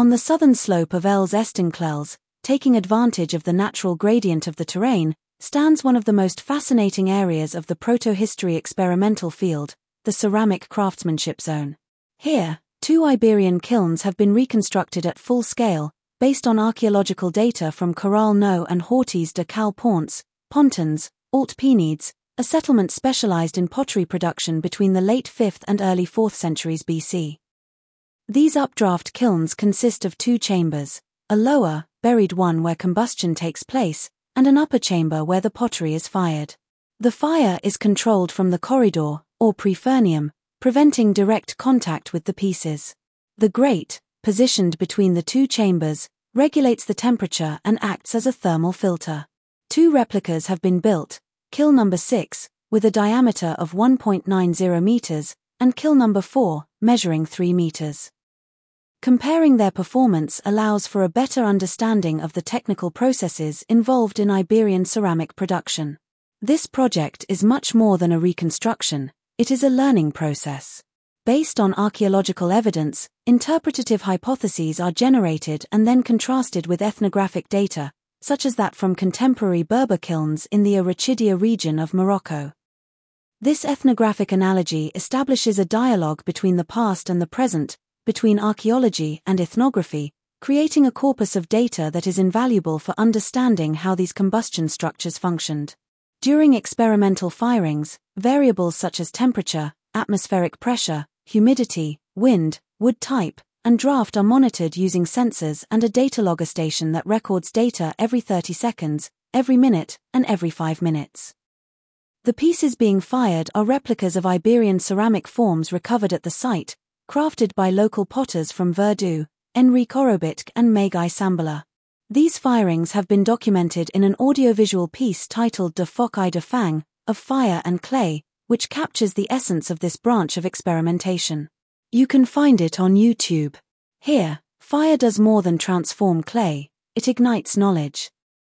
On the southern slope of Els Estincelles, taking advantage of the natural gradient of the terrain, stands one of the most fascinating areas of the protohistory experimental field, the ceramic craftsmanship zone. Here, 2 Iberian kilns have been reconstructed at full scale, based on archaeological data from Corral No and Hortes de Cal Ponts, Pontons, Alt Penides, a settlement specialized in pottery production between the late 5th and early 4th centuries BC. These updraft kilns consist of 2 chambers, a lower, buried one where combustion takes place, and an upper chamber where the pottery is fired. The fire is controlled from the corridor, or prefernium, preventing direct contact with the pieces. The grate, positioned between the 2 chambers, regulates the temperature and acts as a thermal filter. 2 replicas have been built, kiln number 6, with a diameter of 1.90 meters, and kiln number 4, measuring 3 meters. Comparing their performance allows for a better understanding of the technical processes involved in Iberian ceramic production. This project is much more than a reconstruction, it is a learning process. Based on archaeological evidence, interpretative hypotheses are generated and then contrasted with ethnographic data, such as that from contemporary Berber kilns in the Arachidia region of Morocco. This ethnographic analogy establishes a dialogue between the past and the present, between archaeology and ethnography, creating a corpus of data that is invaluable for understanding how these combustion structures functioned. During experimental firings, variables such as temperature, atmospheric pressure, humidity, wind, wood type, and draft are monitored using sensors and a data logger station that records data every 30 seconds, every minute, and every 5 minutes. The pieces being fired are replicas of Iberian ceramic forms recovered at the site, crafted by local potters from Verdú, Enrique Orobitg and Megai Sambala. These firings have been documented in an audiovisual piece titled De Foc I de Fang, of Fire and Clay, which captures the essence of this branch of experimentation. You can find it on YouTube. Here, fire does more than transform clay, it ignites knowledge.